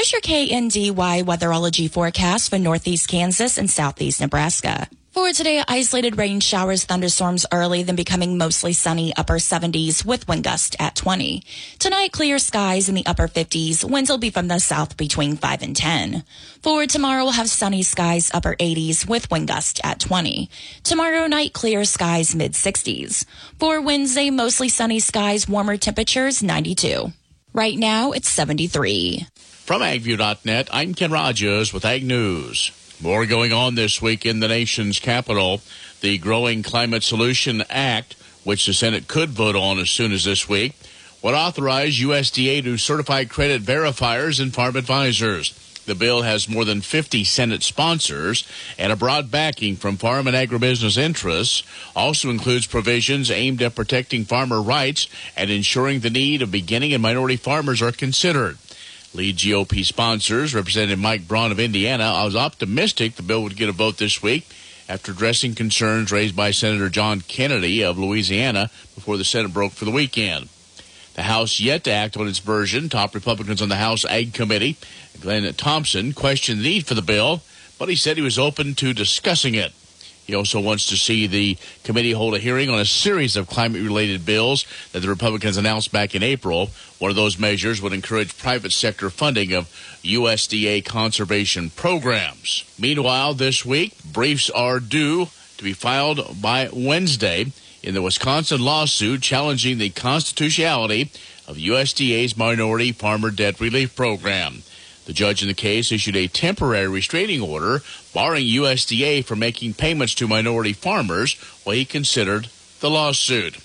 Here's your KNDY weatherology forecast for northeast Kansas and southeast Nebraska. For today, isolated rain showers, thunderstorms early, then becoming mostly sunny, upper 70s with wind gust at 20. Tonight, clear skies in the upper 50s. Winds will be from the south between 5 and 10. For tomorrow, we'll have sunny skies, upper 80s with wind gust at 20. Tomorrow night, clear skies, mid 60s. For Wednesday, mostly sunny skies, warmer temperatures, 92. Right now, it's 73. From AgView.net, I'm Ken Rogers with Ag News. More going on this week in the nation's capital. The Growing Climate Solution Act, which the Senate could vote on as soon as this week, would authorize USDA to certify credit verifiers and farm advisors. The bill has more than 50 Senate sponsors and a broad backing from farm and agribusiness interests. Also includes provisions aimed at protecting farmer rights and ensuring the need of beginning and minority farmers are considered. Lead GOP sponsors, Representative Mike Braun of Indiana, was optimistic the bill would get a vote this week after addressing concerns raised by Senator John Kennedy of Louisiana before the Senate broke for the weekend. The House yet to act on its version. Top Republicans on the House Ag Committee, Glenn Thompson, questioned the need for the bill, but he said he was open to discussing it. He also wants to see the committee hold a hearing on a series of climate-related bills that the Republicans announced back in April. One of those measures would encourage private sector funding of USDA conservation programs. Meanwhile, this week, briefs are due to be filed by Wednesday in the Wisconsin lawsuit challenging the constitutionality of USDA's Minority Farmer Debt Relief Program. The judge in the case issued a temporary restraining order barring USDA from making payments to minority farmers while he considered the lawsuit.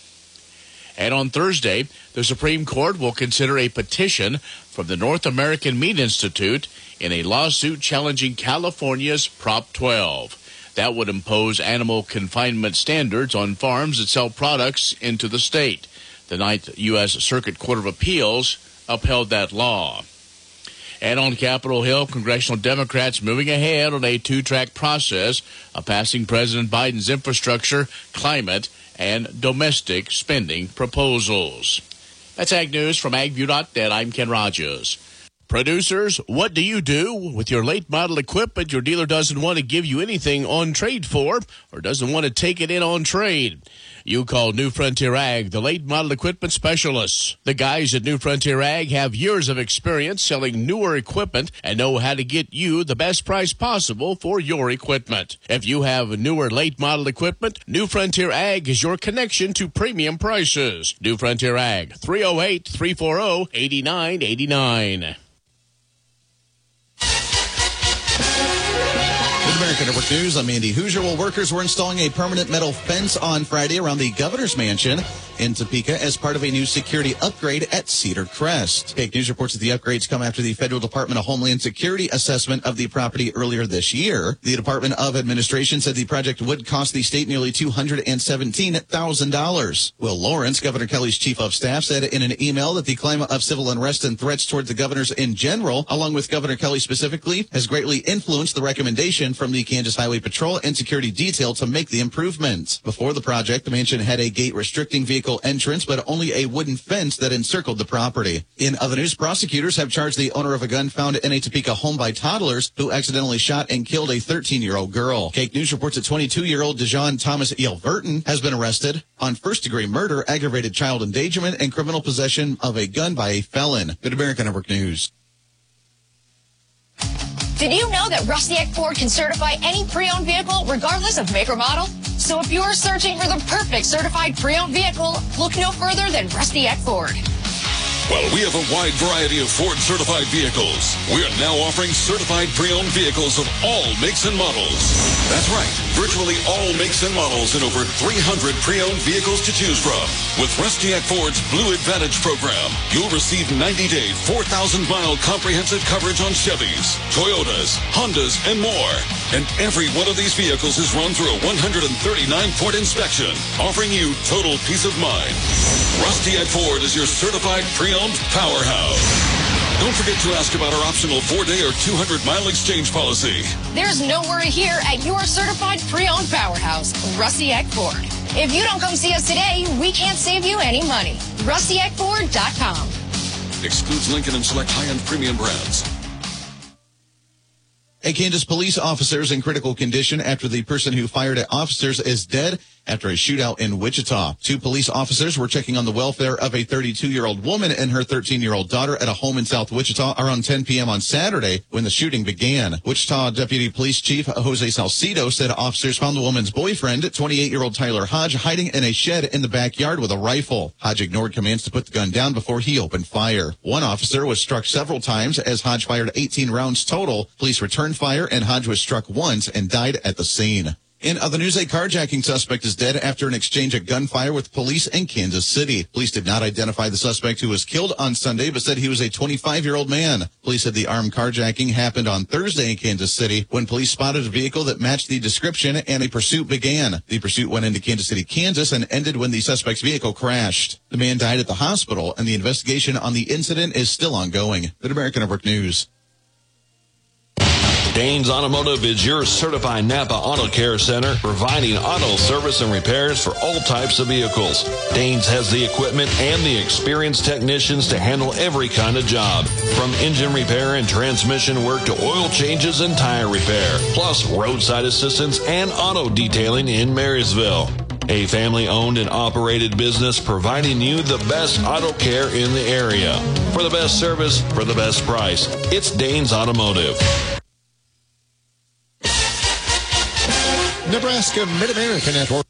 And on Thursday, the Supreme Court will consider a petition from the North American Meat Institute in a lawsuit challenging California's Prop 12. That would impose animal confinement standards on farms that sell products into the state. The Ninth U.S. Circuit Court of Appeals upheld that law. And on Capitol Hill, congressional Democrats moving ahead on a two-track process of passing President Biden's infrastructure, climate, and domestic spending proposals. That's Ag News from AgView.net. I'm Ken Rogers. Producers, what do you do with your late model equipment your dealer doesn't want to give you anything on trade for or doesn't want to take it in on trade? You call New Frontier Ag, the late model equipment specialists. The guys at New Frontier Ag have years of experience selling newer equipment and know how to get you the best price possible for your equipment. If you have newer late model equipment, New Frontier Ag is your connection to premium prices. New Frontier Ag, 308-340-8989. American Network News, I'm Andy Hoosier. Well, workers were installing a permanent metal fence on Friday around the governor's mansion in Topeka as part of a new security upgrade at Cedar Crest. Fake News reports that the upgrades come after the Federal Department of Homeland Security assessment of the property earlier this year. The Department of Administration said the project would cost the state nearly $217,000. Will Lawrence, Governor Kelly's chief of staff, said in an email that the climate of civil unrest and threats toward the governors in general, along with Governor Kelly specifically, has greatly influenced the recommendation from the Kansas Highway Patrol and Security Detail to make the improvements. Before the project, the mansion had a gate restricting vehicle entrance, but only a wooden fence that encircled the property. In other news, prosecutors have charged the owner of a gun found in a Topeka home by toddlers who accidentally shot and killed a 13-year-old girl. Cake News reports that 22-year-old Dejon Thomas Yelverton has been arrested on first-degree murder, aggravated child endangerment, and criminal possession of a gun by a felon. Good American Network News. Did you know that Rusty Egg Ford can certify any pre-owned vehicle regardless of make or model? So if you're searching for the perfect certified pre-owned vehicle, look no further than Rusty Egg Ford. Well, we have a wide variety of Ford-certified vehicles. We are now offering certified pre-owned vehicles of all makes and models. That's right, virtually all makes and models and over 300 pre-owned vehicles to choose from. With Rustiak Ford's Blue Advantage program, you'll receive 90-day, 4,000-mile comprehensive coverage on Chevys, Toyotas, Hondas, and more. And every one of these vehicles is run through a 139-point inspection, offering you total peace of mind. Rustiak Ford is your certified pre-owned powerhouse. Don't forget to ask about our optional 4-day or 200-mile exchange policy. There's no worry here at your certified pre-owned powerhouse, Rustiak Ford. If you don't come see us today, we can't save you any money. RustiakFord.com. Excludes Lincoln and select high-end premium brands. A Kansas police officer is in critical condition after the person who fired at officers is dead after a shootout in Wichita. 2 police officers were checking on the welfare of a 32-year-old woman and her 13-year-old daughter at a home in South Wichita around 10 p.m. on Saturday when the shooting began. Wichita Deputy Police Chief Jose Salcido said officers found the woman's boyfriend, 28-year-old Tyler Hodge, hiding in a shed in the backyard with a rifle. Hodge ignored commands to put the gun down before he opened fire. One officer was struck several times as Hodge fired 18 rounds total. Police returned fire and Hodge was struck once and died at the scene. In other news, a carjacking suspect is dead after an exchange of gunfire with police in Kansas City. Police did not identify the suspect who was killed on Sunday, but said he was a 25-year-old man. Police said the armed carjacking happened on Thursday in Kansas City when police spotted a vehicle that matched the description and a pursuit began. The pursuit went into Kansas City, Kansas, and ended when the suspect's vehicle crashed. The man died at the hospital, and the investigation on the incident is still ongoing. Mid-America Network News. Danes Automotive is your certified Napa Auto Care Center, providing auto service and repairs for all types of vehicles. Danes has the equipment and the experienced technicians to handle every kind of job, from engine repair and transmission work to oil changes and tire repair, plus roadside assistance and auto detailing in Marysville. A family-owned and operated business providing you the best auto care in the area. For the best service, for the best price, it's Danes Automotive. Nebraska Mid-America Network.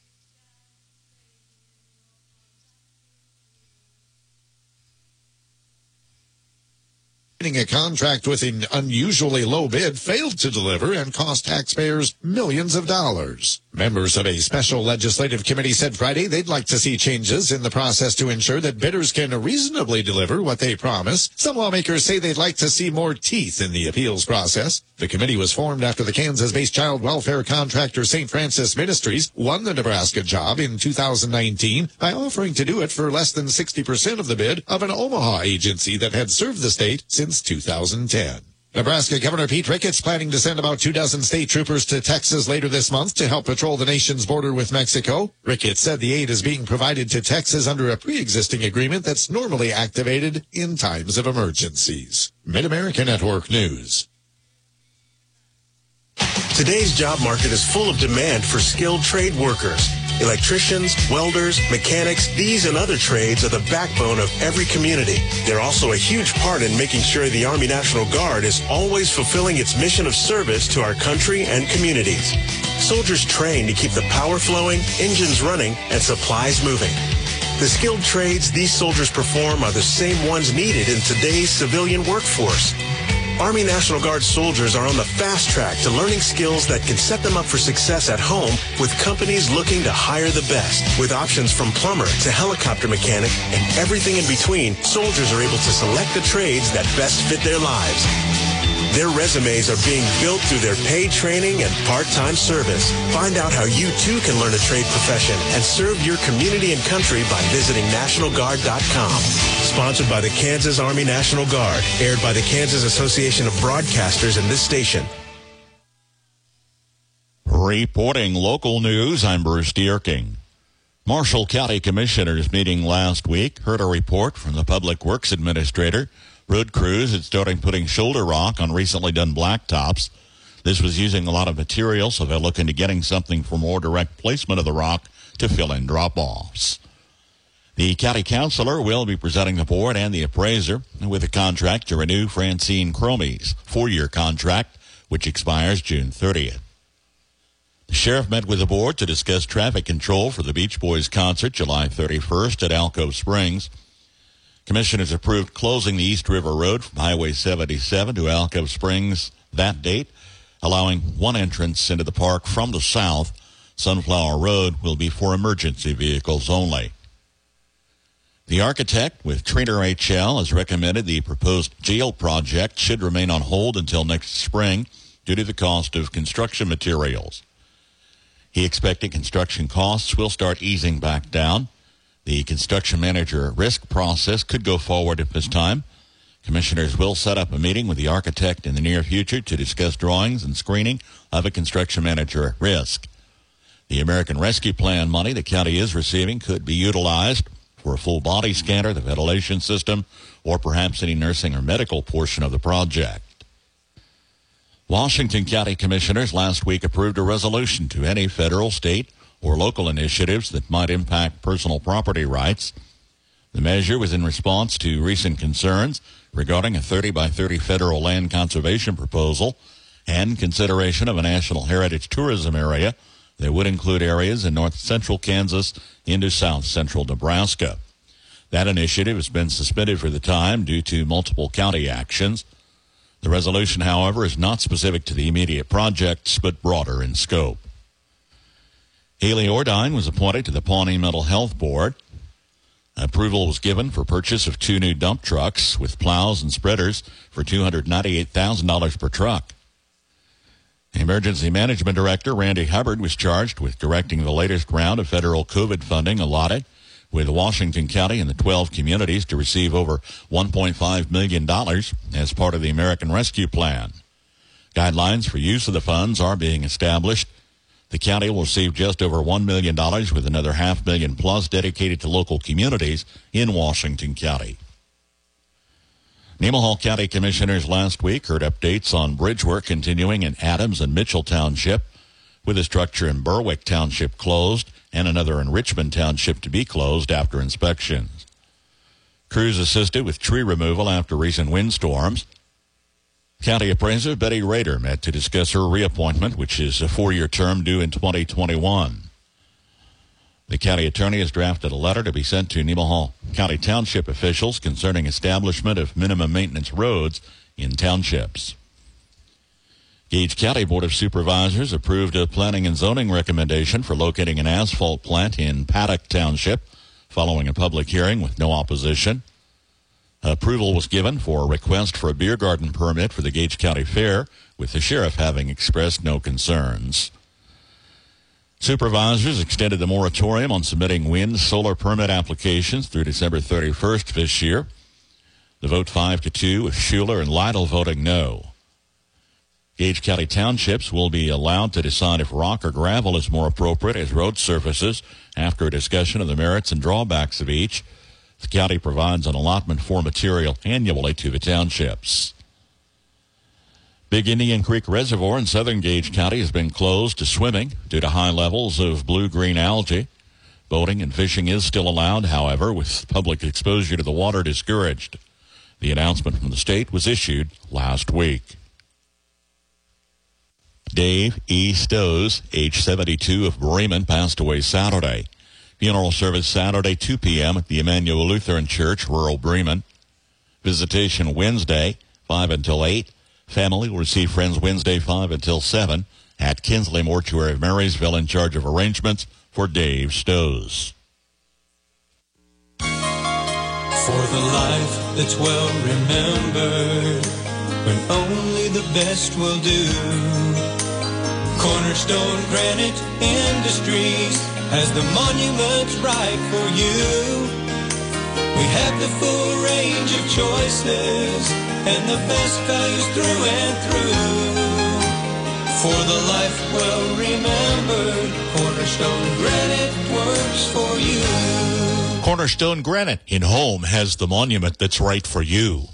A contract with an unusually low bid failed to deliver and cost taxpayers millions of dollars. Members of a special legislative committee said Friday they'd like to see changes in the process to ensure that bidders can reasonably deliver what they promise. Some lawmakers say they'd like to see more teeth in the appeals process. The committee was formed after the Kansas-based child welfare contractor St. Francis Ministries won the Nebraska job in 2019 by offering to do it for less than 60% of the bid of an Omaha agency that had served the state since 2010. Nebraska Governor Pete Ricketts planning to send about 24 state troopers to Texas later this month to help patrol the nation's border with Mexico. Ricketts said the aid is being provided to Texas under a pre-existing agreement that's normally activated in times of emergencies. Mid-America Network News. Today's job market is full of demand for skilled trade workers. Electricians, welders, mechanics, these and other trades are the backbone of every community. They're also a huge part in making sure the Army National Guard is always fulfilling its mission of service to our country and communities. Soldiers train to keep the power flowing, engines running, and supplies moving. The skilled trades these soldiers perform are the same ones needed in today's civilian workforce. Army National Guard soldiers are on the fast track to learning skills that can set them up for success at home with companies looking to hire the best. With options from plumber to helicopter mechanic and everything in between, soldiers are able to select the trades that best fit their lives. Their resumes are being built through their paid training and part-time service. Find out how you too can learn a trade profession and serve your community and country by visiting NationalGuard.com. Sponsored by the Kansas Army National Guard. Aired by the Kansas Association of Broadcasters and this station. Reporting local news, I'm Bruce Dierking. Marshall County Commissioners meeting last week heard a report from the Public Works Administrator. Road crews had started putting shoulder rock on recently done blacktops. This was using a lot of material, so they're looking to getting something for more direct placement of the rock to fill in drop-offs. The county councilor will be presenting the board and the appraiser with a contract to renew Francine Cromie's 4-year contract, which expires June 30th. The sheriff met with the board to discuss traffic control for the Beach Boys concert July 31st at Alcove Springs. Commissioners approved closing the East River Road from Highway 77 to Alcove Springs that date, allowing one entrance into the park from the south. Sunflower Road will be for emergency vehicles only. The architect with Trainer HL has recommended the proposed jail project should remain on hold until next spring due to the cost of construction materials. He expected construction costs will start easing back down. The construction manager risk process could go forward at this time. Commissioners will set up a meeting with the architect in the near future to discuss drawings and screening of a construction manager at risk. The American Rescue Plan money the county is receiving could be utilized for a full body scanner, the ventilation system, or perhaps any nursing or medical portion of the project. Washington County Commissioners last week approved a resolution to any federal, state, or local initiatives that might impact personal property rights. The measure was in response to recent concerns regarding a 30 by 30 federal land conservation proposal and consideration of a national heritage tourism area that would include areas in north central Kansas into south central Nebraska. That initiative has been suspended for the time due to multiple county actions. The resolution, however, is not specific to the immediate projects, but broader in scope. Haley Ordine was appointed to the Pawnee Mental Health Board. Approval was given for purchase of 2 new dump trucks with plows and spreaders for $298,000 per truck. Emergency Management Director Randy Hubbard was charged with directing the latest round of federal COVID funding allotted, with Washington County and the 12 communities to receive over $1.5 million as part of the American Rescue Plan. Guidelines for use of the funds are being established. The county will receive just over $1 million, with another $500,000 plus dedicated to local communities in Washington County. Nemaha County Commissioners last week heard updates on bridge work continuing in Adams and Mitchell Township, with a structure in Berwick Township closed and another in Richmond Township to be closed after inspections. Crews assisted with tree removal after recent windstorms. County Appraiser Betty Rader met to discuss her reappointment, which is a 4-year term due in 2021. The county attorney has drafted a letter to be sent to Nemaha County Township officials concerning establishment of minimum maintenance roads in townships. Gage County Board of Supervisors approved a planning and zoning recommendation for locating an asphalt plant in Paddock Township following a public hearing with no opposition. Approval was given for a request for a beer garden permit for the Gage County Fair, with the sheriff having expressed no concerns. Supervisors extended the moratorium on submitting wind solar permit applications through December 31st this year. The vote 5-2 with Schuler and Lytle voting no. Gage County Townships will be allowed to decide if rock or gravel is more appropriate as road surfaces after a discussion of the merits and drawbacks of each. The county provides an allotment for material annually to the townships. Big Indian Creek Reservoir in southern Gage County has been closed to swimming due to high levels of blue-green algae. Boating and fishing is still allowed, however, with public exposure to the water discouraged. The announcement from the state was issued last week. Dave E. Stowe, age 72, of Bremen, passed away Saturday. Funeral service Saturday, 2 p.m. at the Emmanuel Lutheran Church, rural Bremen. Visitation Wednesday, 5 until 8. Family will receive friends Wednesday, 5 until 7 at Kinsley Mortuary of Marysville, in charge of arrangements for Dave Stowe. For the life that's well remembered, when only the best will do. Cornerstone Granite Industries has the monuments right for you. We have the full range of choices and the best values through and through. For the life well remembered, Cornerstone Granite works for you. Cornerstone Granite in Home has the monument that's right for you.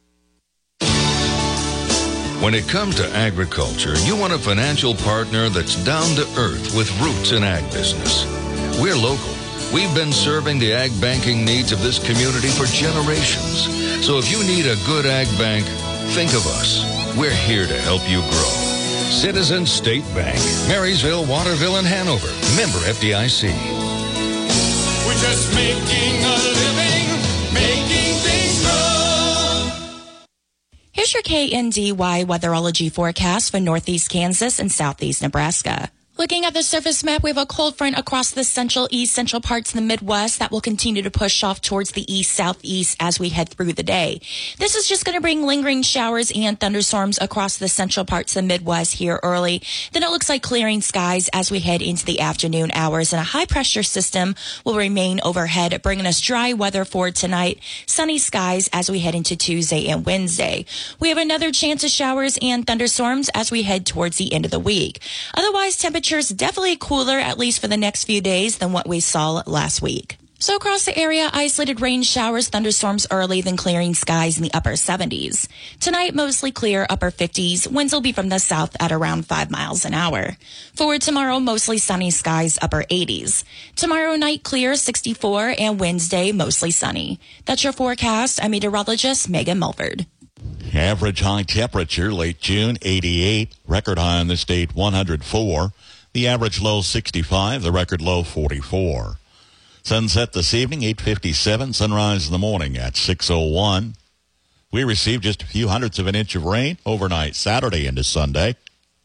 When it comes to agriculture, you want a financial partner that's down to earth with roots in ag business. We're local. We've been serving the ag banking needs of this community for generations. So if you need a good ag bank, think of us. We're here to help you grow. Citizens State Bank, Marysville, Waterville, and Hanover. Member FDIC. We're just making a living, making things grow. Here's your KNDY weatherology forecast for northeast Kansas and southeast Nebraska. Looking at the surface map, we have a cold front across the central parts of the Midwest that will continue to push off towards the east-southeast as we head through the day. This is just going to bring lingering showers and thunderstorms across the central parts of the Midwest here early. Then it looks like clearing skies as we head into the afternoon hours, and a high-pressure system will remain overhead, bringing us dry weather for tonight, sunny skies as we head into Tuesday and Wednesday. We have another chance of showers and thunderstorms as we head towards the end of the week. Otherwise, temperatures definitely cooler, at least for the next few days, than what we saw last week. So across the area, isolated rain showers, thunderstorms early, then clearing skies in the upper 70s. Tonight, mostly clear, upper 50s. Winds will be from the south at around 5 miles an hour. For tomorrow, mostly sunny skies, upper 80s. Tomorrow night, clear, 64, and Wednesday, mostly sunny. That's your forecast. I'm meteorologist Megan Mulford. Average high temperature, late June, 88. Record high in the state, 104. The average low, 65. The record low, 44. Sunset this evening, 8:57. Sunrise in the morning at 6:01. We received just a few hundredths of an inch of rain overnight Saturday into Sunday.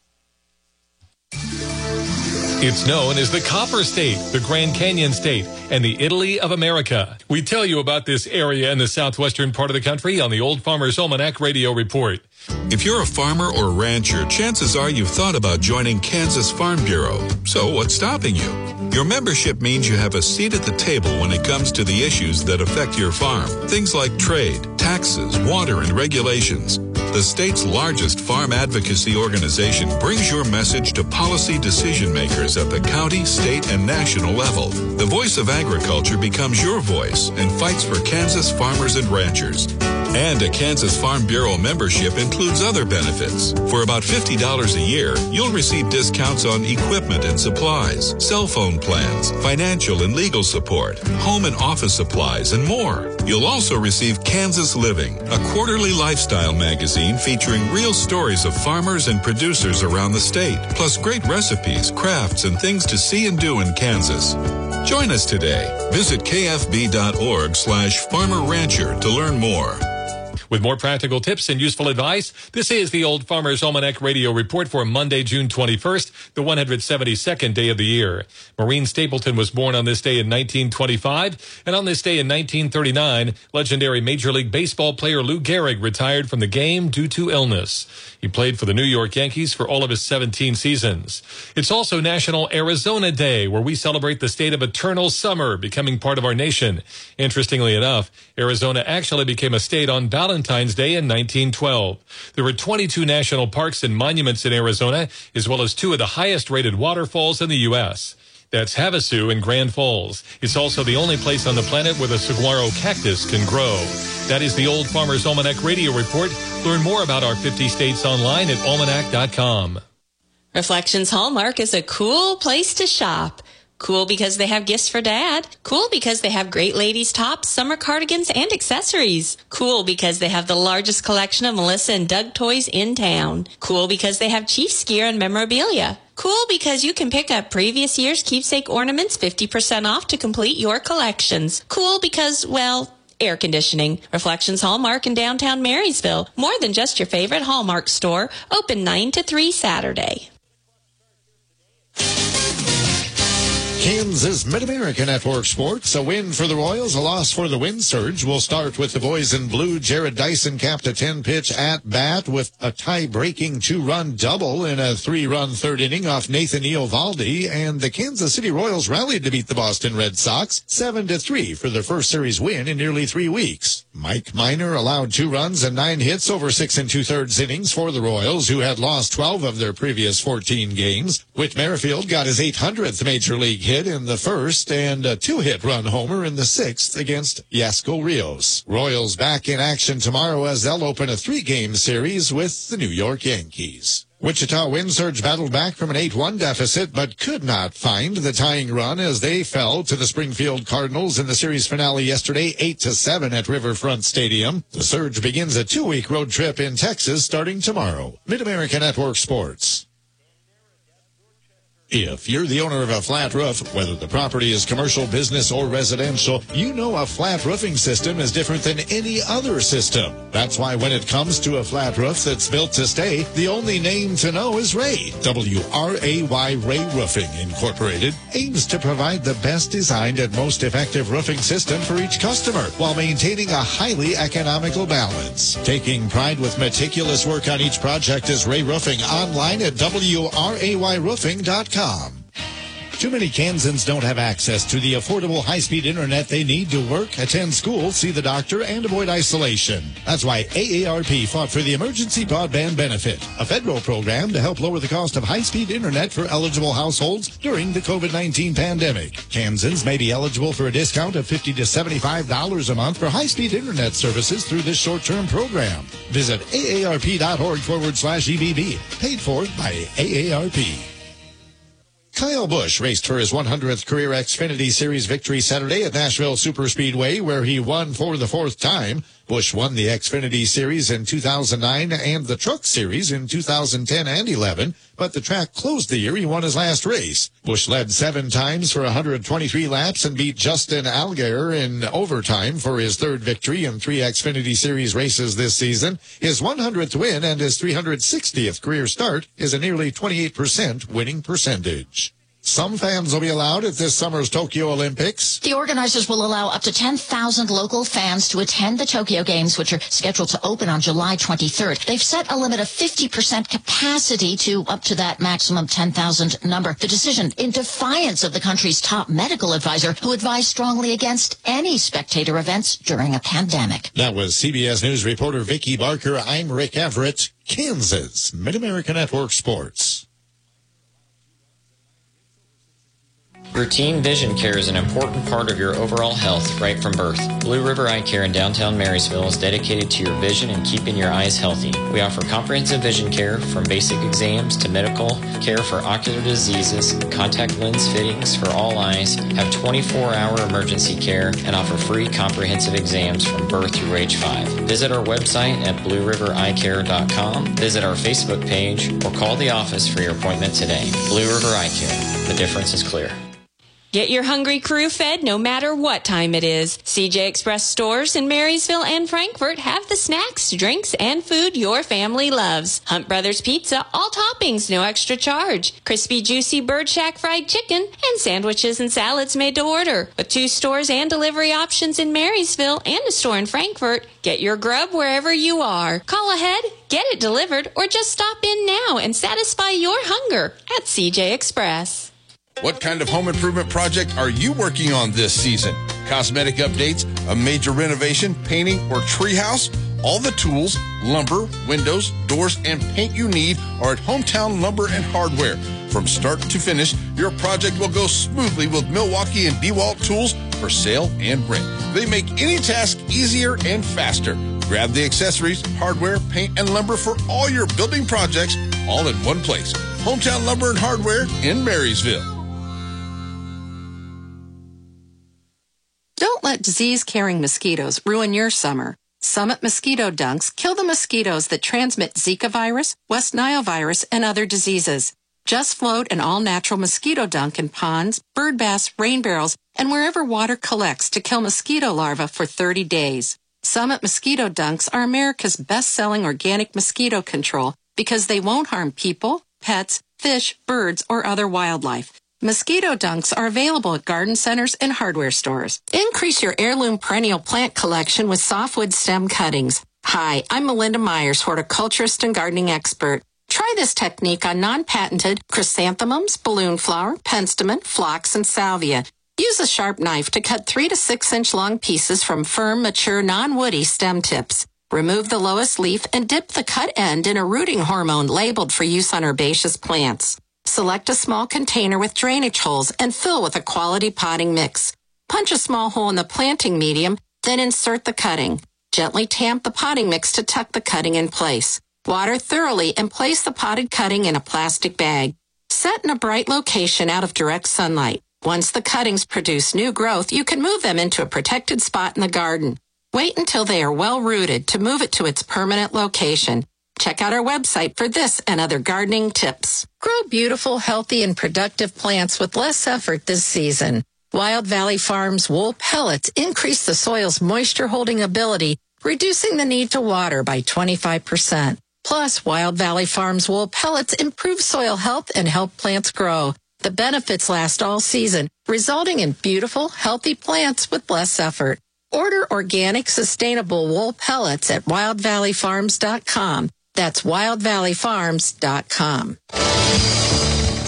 It's known as the Copper State, the Grand Canyon State, and the Italy of America. We tell you about this area in the southwestern part of the country on the Old Farmer's Almanac Radio Report. If you're a farmer or rancher, chances are you've thought about joining Kansas Farm Bureau. So what's stopping you? Your membership means you have a seat at the table when it comes to the issues that affect your farm. Things like trade, taxes, water, and regulations. The state's largest farm advocacy organization brings your message to policy decision makers at the county, state, and national level. The voice of agriculture becomes your voice and fights for Kansas farmers and ranchers. And a Kansas Farm Bureau membership includes other benefits. For about $50 a year, you'll receive discounts on equipment and supplies, cell phone plans, financial and legal support, home and office supplies, and more. You'll also receive Kansas Living, a quarterly lifestyle magazine featuring real stories of farmers and producers around the state, plus great recipes, crafts, and things to see and do in Kansas. Join us today. Visit kfb.org/farmer-rancher to learn more. With more practical tips and useful advice, this is the Old Farmer's Almanac Radio Report for Monday, June 21st, the 172nd day of the year. Maureen Stapleton was born on this day in 1925, and on this day in 1939, legendary Major League Baseball player Lou Gehrig retired from the game due to illness. He played for the New York Yankees for all of his 17 seasons. It's also National Arizona Day, where we celebrate the state of eternal summer becoming part of our nation. Interestingly enough, Arizona actually became a state on Valentine's Day in 1912. There were 22 national parks and monuments in Arizona, as well as 2 of the highest-rated waterfalls in the U.S. That's Havasu in Grand Falls. It's also the only place on the planet where the saguaro cactus can grow. That is the Old Farmer's Almanac Radio Report. Learn more about our 50 states online at almanac.com. Reflections Hallmark is a cool place to shop. Cool because they have gifts for Dad. Cool because they have great ladies' tops, summer cardigans, and accessories. Cool because they have the largest collection of Melissa and Doug toys in town. Cool because they have Chiefs gear and memorabilia. Cool because you can pick up previous year's keepsake ornaments 50% off to complete your collections. Cool because, well, air conditioning. Reflections Hallmark in downtown Marysville. More than just your favorite Hallmark store. Open 9 to 3 Saturday. Kansas Mid-America Network Sports. A win for the Royals, a loss for the Wind Surge. We'll start with the boys in blue. Jared Dyson capped a 10-pitch at-bat with a tie-breaking 2-run double in a 3-run third inning off Nathan Eovaldi, and the Kansas City Royals rallied to beat the Boston Red Sox 7-3 for their first series win in nearly 3 weeks. Mike Minor allowed 2 runs and 9 hits over 6 2/3 innings for the Royals, who had lost 12 of their previous 14 games. Whit Merrifield got his 800th Major League hit in the first and a 2-hit run homer in the 6th against Yasco Rios. Royals back in action tomorrow as they'll open a 3-game series with the New York Yankees. Wichita Wind Surge battled back from an 8-1 deficit, but could not find the tying run as they fell to the Springfield Cardinals in the series finale yesterday, 8-7 at Riverfront Stadium. The Surge begins a 2-week road trip in Texas starting tomorrow. Mid-America Network Sports. If you're the owner of a flat roof, whether the property is commercial, business, or residential, you know a flat roofing system is different than any other system. That's why when it comes to a flat roof that's built to stay, the only name to know is Ray. W-R-A-Y, Ray Roofing Incorporated aims to provide the best designed and most effective roofing system for each customer while maintaining a highly economical balance. Taking pride with meticulous work on each project is Ray Roofing, online at WRAYroofing.com. Too many Kansans don't have access to the affordable high-speed internet they need to work, attend school, see the doctor, and avoid isolation. That's why AARP fought for the Emergency Broadband Benefit, a federal program to help lower the cost of high-speed internet for eligible households during the COVID-19 pandemic. Kansans may be eligible for a discount of $50 to $75 a month for high-speed internet services through this short-term program. Visit aarp.org/EBB. Paid for by AARP. Kyle Busch raced for his 100th career Xfinity Series victory Saturday at Nashville Superspeedway, where he won for the fourth time. Busch won the Xfinity Series in 2009 and the Truck Series in 2010 and 11, but the track closed the year he won his last race. Busch led 7 times for 123 laps and beat Justin Allgaier in overtime for his third victory in 3 Xfinity Series races this season. His 100th win and his 360th career start is a nearly 28% winning percentage. Some fans will be allowed at this summer's Tokyo Olympics. The organizers will allow up to 10,000 local fans to attend the Tokyo Games, which are scheduled to open on July 23rd. They've set a limit of 50% capacity to up to that maximum 10,000 number. The decision in defiance of the country's top medical advisor, who advised strongly against any spectator events during a pandemic. That was CBS News reporter Vicki Barker. I'm Rick Everett, Kansas Mid-America Network Sports. Routine vision care is an important part of your overall health right from birth. Blue River Eye Care in downtown Marysville is dedicated to your vision and keeping your eyes healthy. We offer comprehensive vision care from basic exams to medical care for ocular diseases, contact lens fittings for all eyes, have 24-hour emergency care, and offer free comprehensive exams from birth through age 5. Visit our website at bluerivereyecare.com, visit our Facebook page, or call the office for your appointment today. Blue River Eye Care. The difference is clear. Get your hungry crew fed no matter what time it is. CJ Express stores in Marysville and Frankfort have the snacks, drinks, and food your family loves. Hunt Brothers Pizza, all toppings, no extra charge. Crispy, juicy Bird Shack fried chicken, and sandwiches and salads made to order. With 2 stores and delivery options in Marysville and a store in Frankfort, get your grub wherever you are. Call ahead, get it delivered, or just stop in now and satisfy your hunger at CJ Express. What kind of home improvement project are you working on this season? Cosmetic updates, a major renovation, painting, or treehouse? All the tools, lumber, windows, doors, and paint you need are at Hometown Lumber and Hardware. From start to finish, your project will go smoothly with Milwaukee and DeWalt tools for sale and rent. They make any task easier and faster. Grab the accessories, hardware, paint, and lumber for all your building projects, all in one place. Hometown Lumber and Hardware in Marysville. Don't let disease-carrying mosquitoes ruin your summer. Summit Mosquito Dunks kill the mosquitoes that transmit Zika virus, West Nile virus, and other diseases. Just float an all-natural mosquito dunk in ponds, bird baths, rain barrels, and wherever water collects to kill mosquito larvae for 30 days. Summit Mosquito Dunks are America's best-selling organic mosquito control because they won't harm people, pets, fish, birds, or other wildlife. Mosquito dunks are available at garden centers and hardware stores. Increase your heirloom perennial plant collection with softwood stem cuttings. Hi, I'm Melinda Myers, horticulturist and gardening expert. Try this technique on non-patented chrysanthemums, balloon flower, penstemon, phlox, and salvia. Use a sharp knife to cut 3 to 6 inch long pieces from firm, mature, non-woody stem tips. Remove the lowest leaf and dip the cut end in a rooting hormone labeled for use on herbaceous plants. Select a small container with drainage holes and fill with a quality potting mix. Punch a small hole in the planting medium, then insert the cutting. Gently tamp the potting mix to tuck the cutting in place. Water thoroughly and place the potted cutting in a plastic bag. Set in a bright location out of direct sunlight. Once the cuttings produce new growth, you can move them into a protected spot in the garden. Wait until they are well rooted to move it to its permanent location. Check out our website for this and other gardening tips. Grow beautiful, healthy, and productive plants with less effort this season. Wild Valley Farms wool pellets increase the soil's moisture-holding ability, reducing the need to water by 25%. Plus, Wild Valley Farms wool pellets improve soil health and help plants grow. The benefits last all season, resulting in beautiful, healthy plants with less effort. Order organic, sustainable wool pellets at wildvalleyfarms.com. That's wildvalleyfarms.com.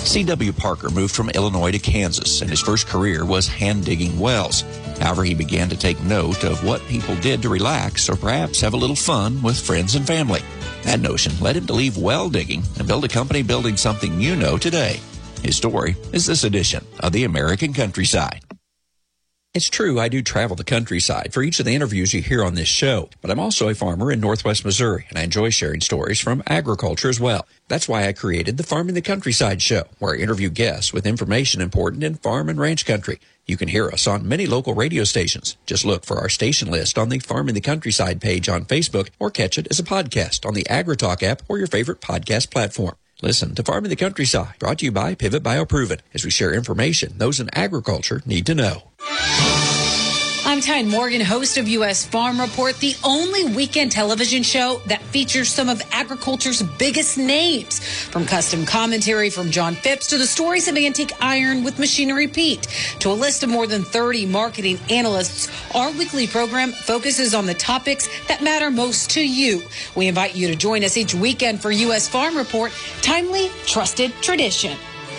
C.W. Parker moved from Illinois to Kansas, and his first career was hand-digging wells. However, he began to take note of what people did to relax or perhaps have a little fun with friends and family. That notion led him to leave well digging and build a company building something you know today. His story is this edition of The American Countryside. It's true, I do travel the countryside for each of the interviews you hear on this show, but I'm also a farmer in Northwest Missouri, and I enjoy sharing stories from agriculture as well. That's why I created the Farming the Countryside show, where I interview guests with information important in farm and ranch country. You can hear us on many local radio stations. Just look for our station list on the Farming the Countryside page on Facebook, or catch it as a podcast on the AgriTalk app or your favorite podcast platform. Listen to Farming the Countryside, brought to you by Pivot BioProven, as we share information those in agriculture need to know. I'm Tyne Morgan, host of U.S. Farm Report, the only weekend television show that features some of agriculture's biggest names. From custom commentary from John Phipps to the stories of antique iron with Machinery Pete to a list of more than 30 marketing analysts, our weekly program focuses on the topics that matter most to you. We invite you to join us each weekend for U.S. Farm Report, timely, trusted tradition.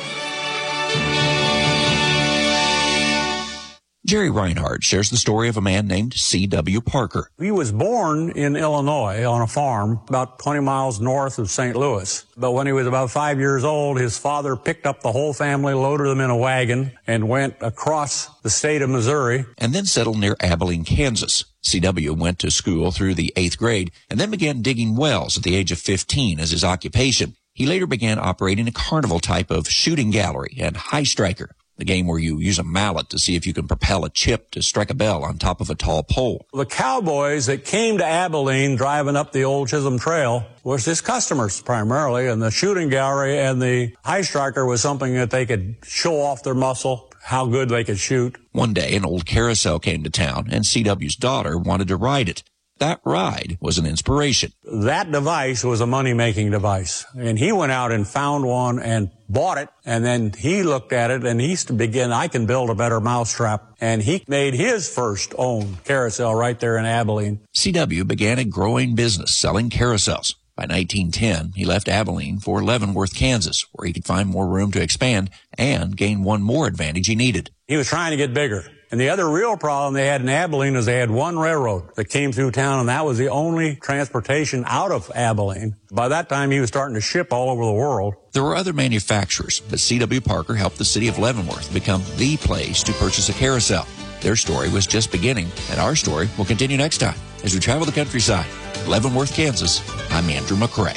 Jerry Reinhardt shares the story of a man named C.W. Parker. He was born in Illinois on a farm about 20 miles north of St. Louis. But when he was about 5 years old, his father picked up the whole family, loaded them in a wagon, and went across the state of Missouri. And then settled near Abilene, Kansas. C.W. went to school through the 8th grade and then began digging wells at the age of 15 as his occupation. He later began operating a carnival type of shooting gallery and high striker, the game where you use a mallet to see if you can propel a chip to strike a bell on top of a tall pole. The cowboys that came to Abilene driving up the old Chisholm Trail was his customers primarily, and the shooting gallery and the high striker was something that they could show off their muscle, how good they could shoot. One day, an old carousel came to town, and C.W.'s daughter wanted to ride it. That ride was an inspiration. That device was a money-making device, and he went out and found one and bought it, and then he looked at it, and he began, I can build a better mousetrap, and he made his first own carousel right there in Abilene. C.W. began a growing business selling carousels. By 1910, he left Abilene for Leavenworth, Kansas, where he could find more room to expand and gain one more advantage he needed. He was trying to get bigger. And the other real problem they had in Abilene is they had one railroad that came through town, and that was the only transportation out of Abilene. By that time, he was starting to ship all over the world. There were other manufacturers, but C.W. Parker helped the city of Leavenworth become the place to purchase a carousel. Their story was just beginning, and our story will continue next time as we travel the countryside. Leavenworth, Kansas, I'm Andrew McCrae.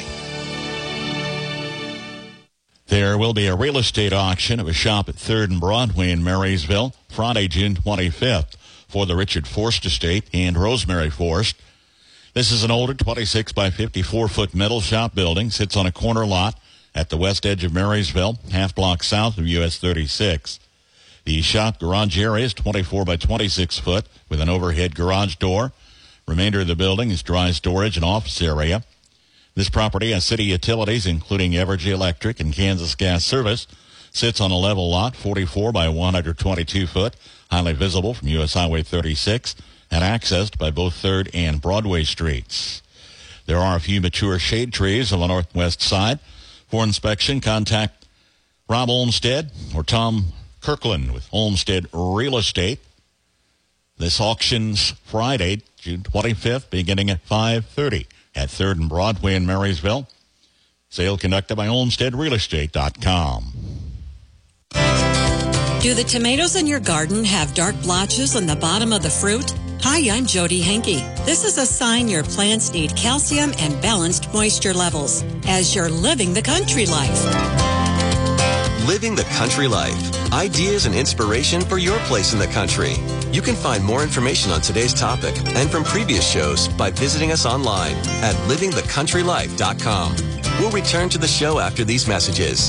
There will be a real estate auction of a shop at 3rd and Broadway in Marysville Friday, June 25th for the Richard Forst Estate and Rosemary Forst. This is an older 26 by 54-foot metal shop building, sits on a corner lot at the west edge of Marysville, half block south of US 36. The shop garage area is 24 by 26 foot with an overhead garage door. Remainder of the building is dry storage and office area. This property has city utilities, including Evergy Electric and Kansas Gas Service. Sits on a level lot, 44 by 122 foot, highly visible from U.S. Highway 36, and accessed by both 3rd and Broadway streets. There are a few mature shade trees on the northwest side. For inspection, contact Rob Olmsted or Tom Kirkland with Olmsted Real Estate. This auction's Friday, June 25th, beginning at 5:30. At 3rd and Broadway in Marysville. Sale conducted by OlmstedRealEstate.com. Do the tomatoes in your garden have dark blotches on the bottom of the fruit? Hi, I'm Jody Henke. This is a sign your plants need calcium and balanced moisture levels as you're living the country life. Living the country life. Ideas and inspiration for your place in the country. You can find more information on today's topic and from previous shows by visiting us online at livingthecountrylife.com. We'll return to the show after these messages.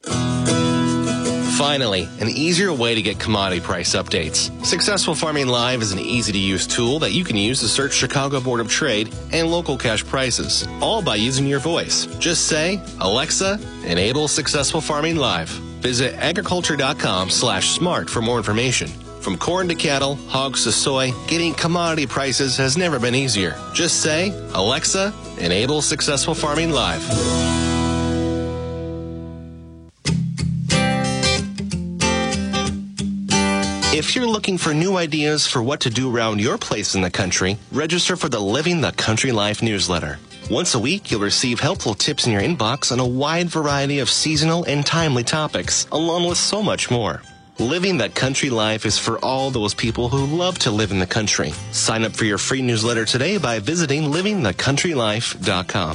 Finally, an easier way to get commodity price updates. Successful Farming Live is an easy-to-use tool that you can use to search Chicago Board of Trade and local cash prices, all by using your voice. Just say, Alexa, enable Successful Farming Live. Visit agriculture.com/smart for more information. From corn to cattle, hogs to soy, getting commodity prices has never been easier. Just say, Alexa, enable Successful Farming Live. If you're looking for new ideas for what to do around your place in the country, register for the Living the Country Life newsletter. Once a week, you'll receive helpful tips in your inbox on a wide variety of seasonal and timely topics, along with so much more. Living the Country Life is for all those people who love to live in the country. Sign up for your free newsletter today by visiting livingthecountrylife.com.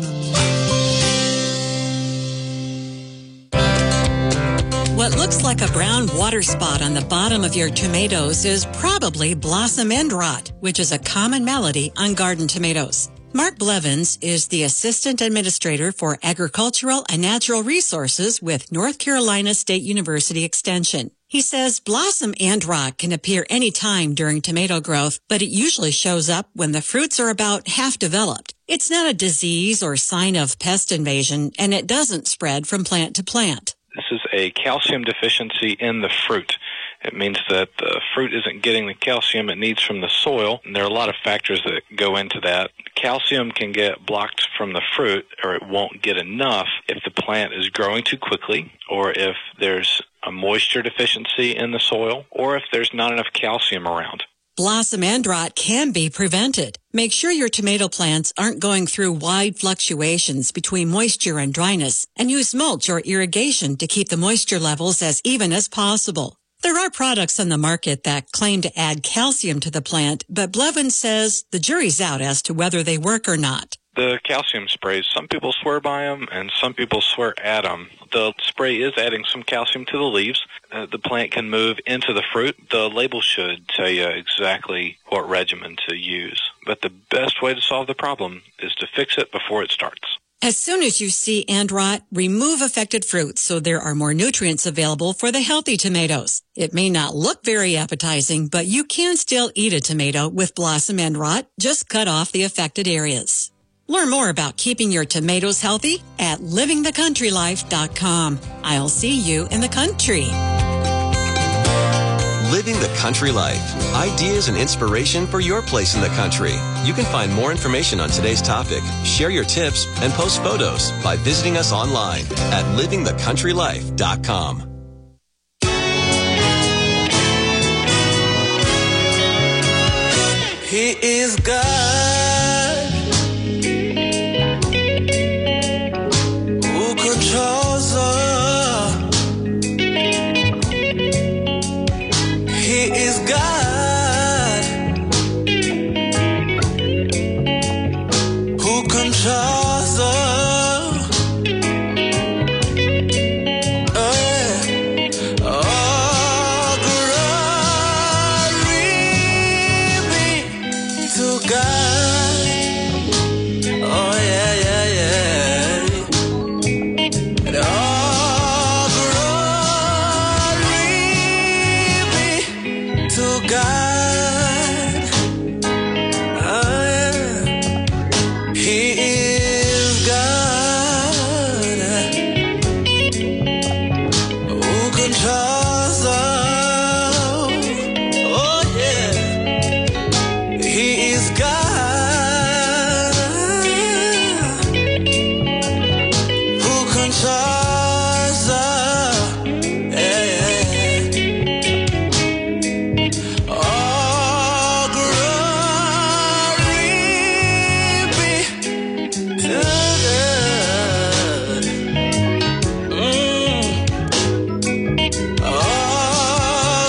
What looks like a brown water spot on the bottom of your tomatoes is probably blossom end rot, which is a common malady on garden tomatoes. Mark Blevins is the Assistant Administrator for Agricultural and Natural Resources with North Carolina State University Extension. He says blossom end rot can appear any time during tomato growth, but it usually shows up when the fruits are about half developed. It's not a disease or sign of pest invasion, and it doesn't spread from plant to plant. This is a calcium deficiency in the fruit. It means that the fruit isn't getting the calcium it needs from the soil, and there are a lot of factors that go into that. Calcium can get blocked from the fruit, or it won't get enough if the plant is growing too quickly, or if there's a moisture deficiency in the soil, or if there's not enough calcium around. Blossom end rot can be prevented. Make sure your tomato plants aren't going through wide fluctuations between moisture and dryness, and use mulch or irrigation to keep the moisture levels as even as possible. There are products on the market that claim to add calcium to the plant, but Blevins says the jury's out as to whether they work or not. The calcium sprays, some people swear by them and some people swear at them. The spray is adding some calcium to the leaves. The plant can move into the fruit. The label should tell you exactly what regimen to use. But the best way to solve the problem is to fix it before it starts. As soon as you see end rot, remove affected fruits so there are more nutrients available for the healthy tomatoes. It may not look very appetizing, but you can still eat a tomato with blossom end rot. Just cut off the affected areas. Learn more about keeping your tomatoes healthy at livingthecountrylife.com. I'll see you in the country. Living the Country Life. Ideas and inspiration for your place in the country. You can find more information on today's topic, share your tips, and post photos by visiting us online at livingthecountrylife.com. He is God, who controls all. He is God, who controls all. All glory be to God. Oh yeah, yeah, yeah. And all glory be to God. Oh yeah. He is God, who controls all. Oh yeah. He is God, who controls all. Yeah. All glory be to God. All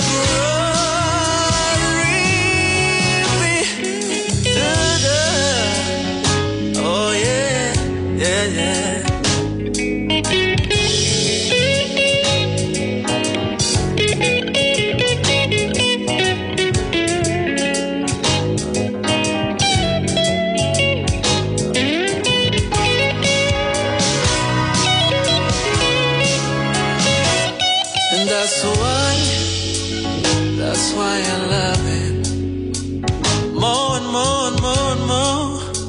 glory be to God. Oh yeah, yeah, yeah. And that's why I love him more and more and more and more.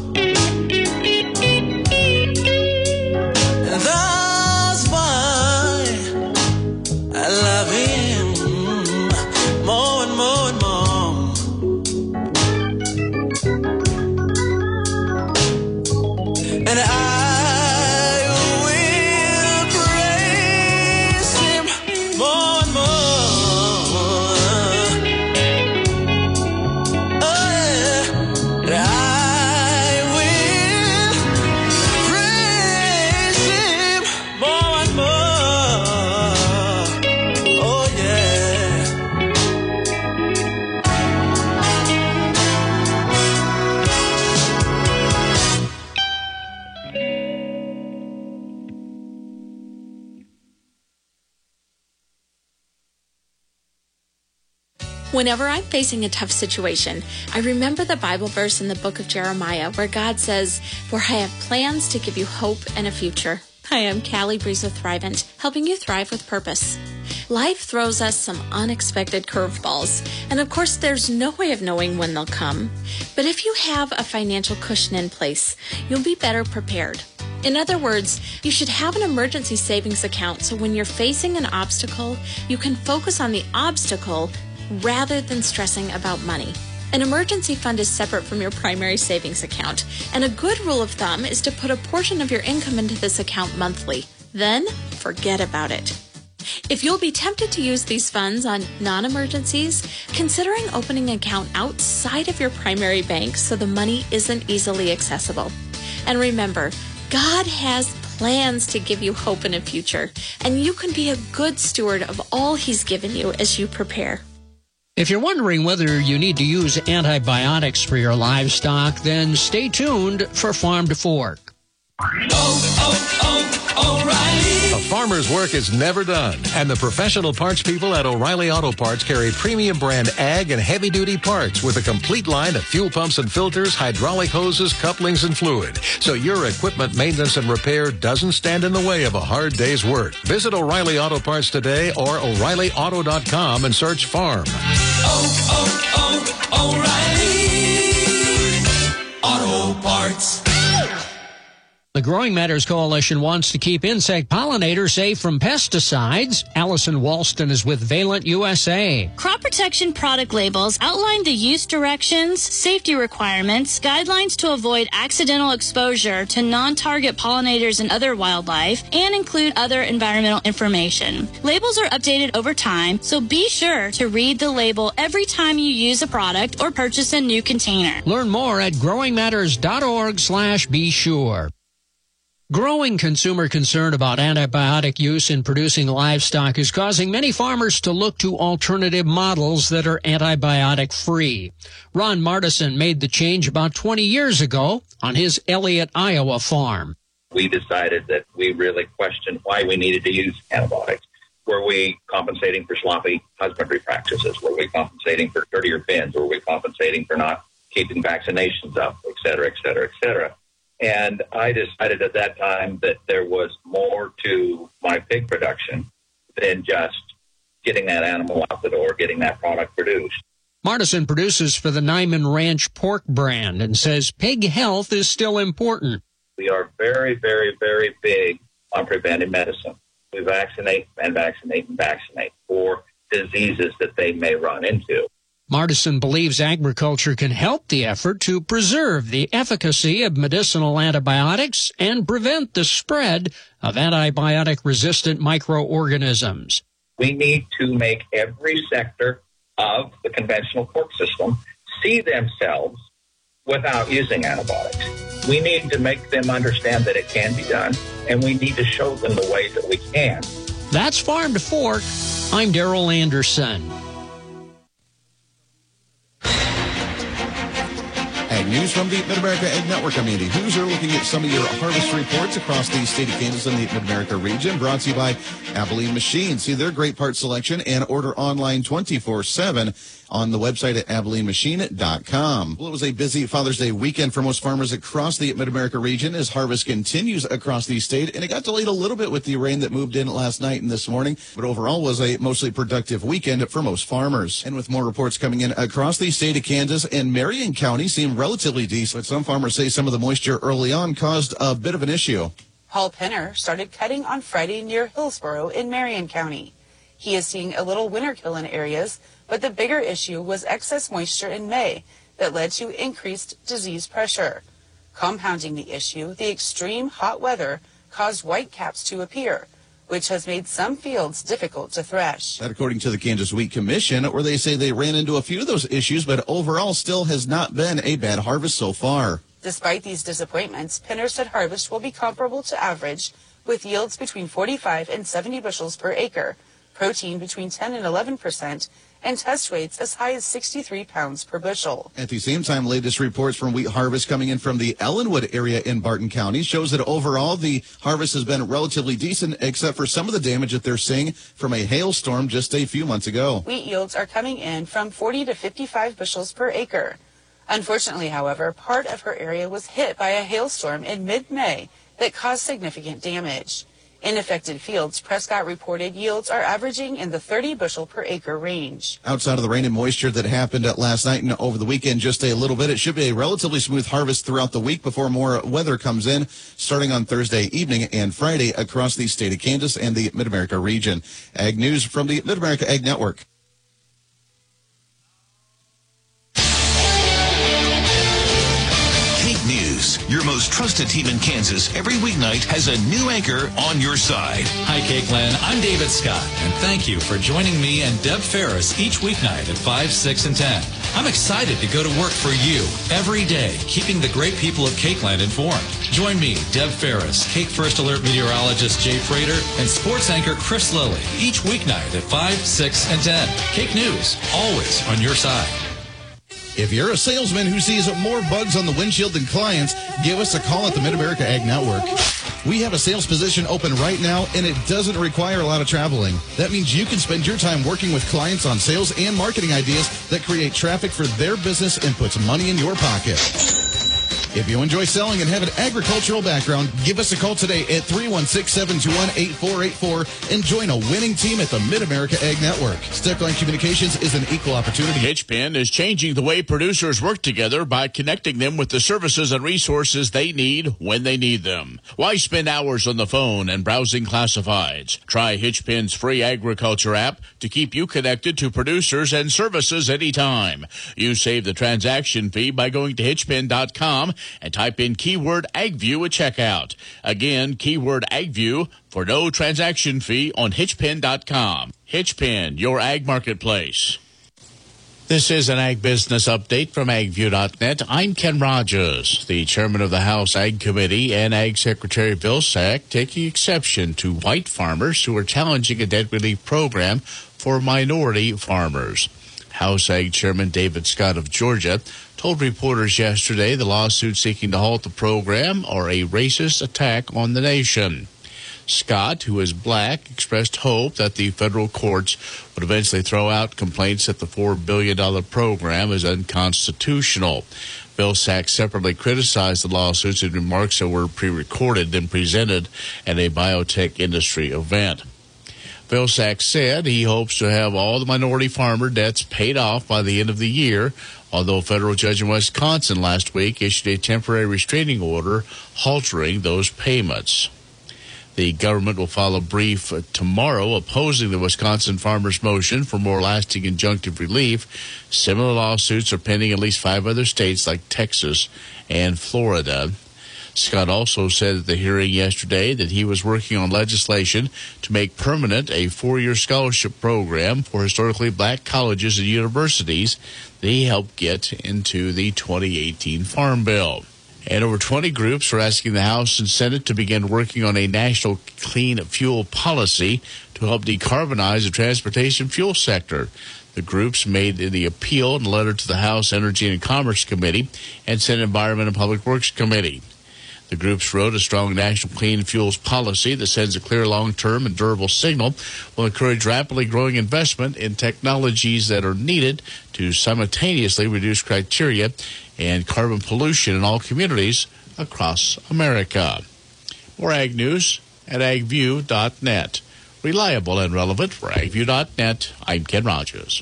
And that's why I love him more and more and more. And I will praise him more and more. Whenever I'm facing a tough situation, I remember the Bible verse in the book of Jeremiah where God says, "For I have plans to give you hope and a future." Hi, I'm Callie Breeze with Thrivent, helping you thrive with purpose. Life throws us some unexpected curveballs, and of course there's no way of knowing when they'll come. But if you have a financial cushion in place, you'll be better prepared. In other words, you should have an emergency savings account so when you're facing an obstacle, you can focus on the obstacle rather than stressing about money. An emergency fund is separate from your primary savings account, and a good rule of thumb is to put a portion of your income into this account monthly. Then, forget about it. If you'll be tempted to use these funds on non-emergencies, considering opening an account outside of your primary bank so the money isn't easily accessible. And remember, God has plans to give you hope and a future, and you can be a good steward of all He's given you as you prepare. If you're wondering whether you need to use antibiotics for your livestock, then stay tuned for Farm to Fork. O'Reilly. A farmer's work is never done, and the professional parts people at O'Reilly Auto Parts carry premium brand ag and heavy-duty parts with a complete line of fuel pumps and filters, hydraulic hoses, couplings, and fluid. So your equipment maintenance and repair doesn't stand in the way of a hard day's work. Visit O'Reilly Auto Parts today or O'ReillyAuto.com and search farm. O'Reilly Auto Parts. The Growing Matters Coalition wants to keep insect pollinators safe from pesticides. Allison Walston is with Valent USA. Crop protection product labels outline the use directions, safety requirements, guidelines to avoid accidental exposure to non-target pollinators and other wildlife, and include other environmental information. Labels are updated over time, so be sure to read the label every time you use a product or purchase a new container. Learn more at growingmatters.org/be sure. Growing consumer concern about antibiotic use in producing livestock is causing many farmers to look to alternative models that are antibiotic-free. Ron Martison made the change about 20 years ago on his Elliott, Iowa farm. We decided that we really questioned why we needed to use antibiotics. Were we compensating for sloppy husbandry practices? Were we compensating for dirtier bins? Were we compensating for not keeping vaccinations up, et cetera, et cetera, et cetera? And I decided at that time that there was more to my pig production than just getting that animal out the door, getting that product produced. Martison produces for the Nyman Ranch pork brand and says pig health is still important. We are very, very, very big on preventive medicine. We vaccinate and vaccinate and vaccinate for diseases that they may run into. Martison believes agriculture can help the effort to preserve the efficacy of medicinal antibiotics and prevent the spread of antibiotic-resistant microorganisms. We need to make every sector of the conventional pork system see themselves without using antibiotics. We need to make them understand that it can be done, and we need to show them the ways that we can. That's Farm to Fork. I'm Darrell Anderson. Ag News from the Mid-America Ag Network. I'm Andy Hooser, looking at some of your harvest reports across the state of Kansas and the Mid-America region, brought to you by Abilene Machine. See their great part selection and order online 24/7 on the website at AbileneMachine.com. Well, it was a busy Father's Day weekend for most farmers across the Mid-America region as harvest continues across the state, and it got delayed a little bit with the rain that moved in last night and this morning, but overall was a mostly productive weekend for most farmers. And with more reports coming in across the state of Kansas, and Marion County seemed relatively decent, but some farmers say some of the moisture early on caused a bit of an issue. Paul Penner started cutting on Friday near Hillsboro in Marion County. He is seeing a little winter kill in areas, but the bigger issue was excess moisture in May that led to increased disease pressure. Compounding the issue, the extreme hot weather caused whitecaps to appear, which has made some fields difficult to thresh. That according to the Kansas Wheat Commission, where they say they ran into a few of those issues, but overall still has not been a bad harvest so far. Despite these disappointments, Penner said harvest will be comparable to average, with yields between 45 and 70 bushels per acre, protein between 10 and 11%, and test weights as high as 63 pounds per bushel. At the same time, latest reports from wheat harvest coming in from the Ellenwood area in Barton County shows that overall the harvest has been relatively decent, except for some of the damage that they're seeing from a hailstorm just a few months ago. Wheat yields are coming in from 40 to 55 bushels per acre. Unfortunately, however, part of her area was hit by a hailstorm in mid-May that caused significant damage. In affected fields, Prescott reported yields are averaging in the 30 bushel per acre range. Outside of the rain and moisture that happened last night and over the weekend just a little bit, it should be a relatively smooth harvest throughout the week before more weather comes in, starting on Thursday evening and Friday across the state of Kansas and the Mid-America region. Ag News from the Mid-America Ag Network. Your most trusted team in Kansas every weeknight has a new anchor on your side. Hi, Cakeland. I'm David Scott, and thank you for joining me and Deb Ferris each weeknight at 5, 6, and 10. I'm excited to go to work for you every day, keeping the great people of Cakeland informed. Join me, Deb Ferris, Cake First Alert meteorologist Jay Frater, and sports anchor Chris Lilly each weeknight at 5, 6, and 10. Cake News, always on your side. If you're a salesman who sees more bugs on the windshield than clients, give us a call at the Mid-America Ag Network. We have a sales position open right now, and it doesn't require a lot of traveling. That means you can spend your time working with clients on sales and marketing ideas that create traffic for their business and puts money in your pocket. If you enjoy selling and have an agricultural background, give us a call today at 316-721-8484 and join a winning team at the Mid-America Ag Network. Stepline Communications is an equal opportunity. Hitchpin is changing the way producers work together by connecting them with the services and resources they need when they need them. Why spend hours on the phone and browsing classifieds? Try Hitchpin's free agriculture app to keep you connected to producers and services anytime. You save the transaction fee by going to hitchpin.com and type in keyword AgView at checkout. Again, keyword AgView for no transaction fee on hitchpin.com. Hitchpin, your ag marketplace. This is an ag business update from agview.net. I'm Ken Rogers, the chairman of the House Ag Committee, and Ag Secretary Vilsack taking exception to white farmers who are challenging a debt relief program for minority farmers. House Ag Chairman David Scott of Georgia told reporters yesterday the lawsuits seeking to halt the program are a racist attack on the nation. Scott, who is black, expressed hope that the federal courts would eventually throw out complaints that the $4 billion program is unconstitutional. Vilsack separately criticized the lawsuits in remarks that were pre-recorded and presented at a biotech industry event. Vilsack said he hopes to have all the minority farmer debts paid off by the end of the year, although a federal judge in Wisconsin last week issued a temporary restraining order halting those payments. The government will file a brief tomorrow opposing the Wisconsin farmers' motion for more lasting injunctive relief. Similar lawsuits are pending in at least 5 other states like Texas and Florida. Scott also said at the hearing yesterday that he was working on legislation to make permanent a 4-year scholarship program for historically black colleges and universities that he helped get into the 2018 Farm Bill. And over 20 groups are asking the House and Senate to begin working on a national clean fuel policy to help decarbonize the transportation fuel sector. The groups made the appeal in a letter to the House Energy and Commerce Committee and Senate Environment and Public Works Committee. The groups wrote a strong national clean fuels policy that sends a clear long-term and durable signal, will encourage rapidly growing investment in technologies that are needed to simultaneously reduce criteria and carbon pollution in all communities across America. More ag news at agview.net. Reliable and relevant for agview.net. I'm Ken Rogers.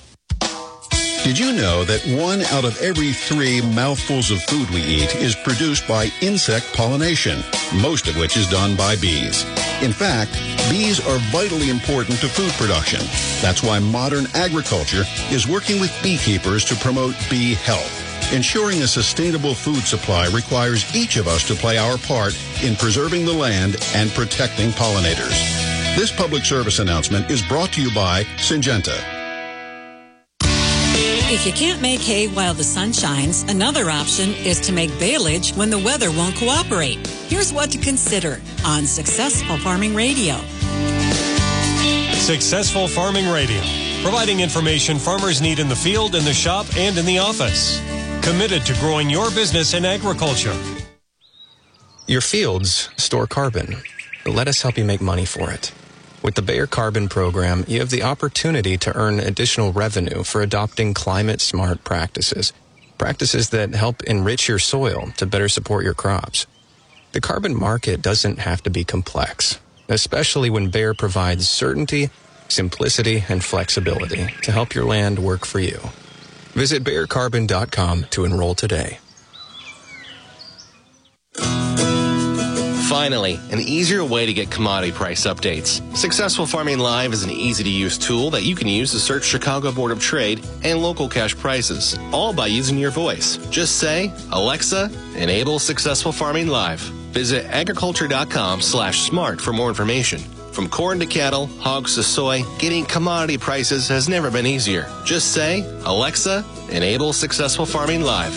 Did you know that 1 out of every 3 mouthfuls of food we eat is produced by insect pollination, most of which is done by bees? In fact, bees are vitally important to food production. That's why modern agriculture is working with beekeepers to promote bee health. Ensuring a sustainable food supply requires each of us to play our part in preserving the land and protecting pollinators. This public service announcement is brought to you by Syngenta. If you can't make hay while the sun shines, another option is to make baleage when the weather won't cooperate. Here's what to consider on Successful Farming Radio. Successful Farming Radio. providing information farmers need in the field, in the shop, and in the office. Committed to growing your business in agriculture. Your fields store carbon. Let us help you make money for it. With the Bayer Carbon Program, you have the opportunity to earn additional revenue for adopting climate-smart practices. Practices that help enrich your soil to better support your crops. The carbon market doesn't have to be complex, especially when Bayer provides certainty, simplicity, and flexibility to help your land work for you. Visit BayerCarbon.com to enroll today. Finally, an easier way to get commodity price updates. Successful Farming Live is an easy-to-use tool that you can use to search Chicago Board of Trade and local cash prices, all by using your voice. Just say, Alexa, enable Successful Farming Live. Visit agriculture.com/smart for more information. From corn to cattle, hogs to soy, getting commodity prices has never been easier. Just say, Alexa, enable Successful Farming Live.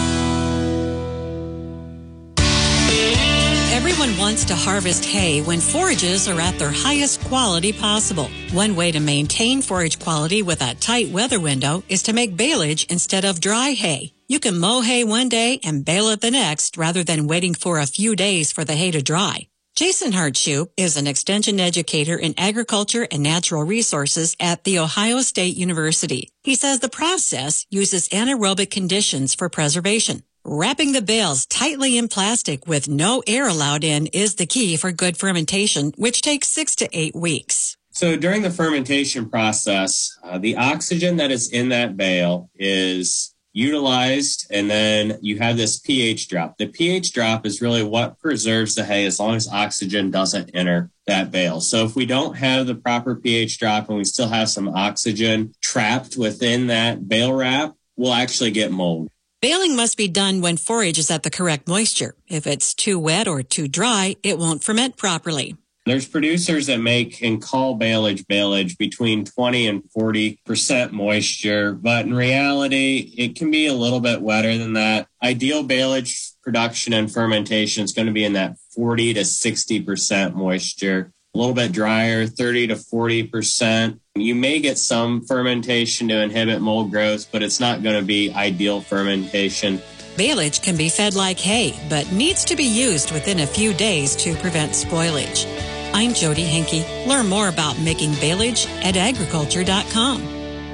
Everyone wants to harvest hay when forages are at their highest quality possible. One way to maintain forage quality with a tight weather window is to make baleage instead of dry hay. You can mow hay one day and bale it the next rather than waiting for a few days for the hay to dry. Jason Hartshoe is an extension educator in agriculture and natural resources at The Ohio State University. He says the process uses anaerobic conditions for preservation. Wrapping the bales tightly in plastic with no air allowed in is the key for good fermentation, which takes 6 to 8 weeks. So during the fermentation process, the oxygen that is in that bale is utilized, and then you have this pH drop. The pH drop is really what preserves the hay as long as oxygen doesn't enter that bale. So if we don't have the proper pH drop and we still have some oxygen trapped within that bale wrap, we'll actually get mold. Baling must be done when forage is at the correct moisture. If it's too wet or too dry, it won't ferment properly. There's producers that make and call baleage between 20 and 40% moisture, but in reality, it can be a little bit wetter than that. Ideal baleage production and fermentation is going to be in that 40 to 60% moisture. A little bit drier, 30 to 40%. You may get some fermentation to inhibit mold growth, but it's not going to be ideal fermentation. Baleage can be fed like hay, but needs to be used within a few days to prevent spoilage. I'm Jody Henke. Learn more about making baleage at agriculture.com.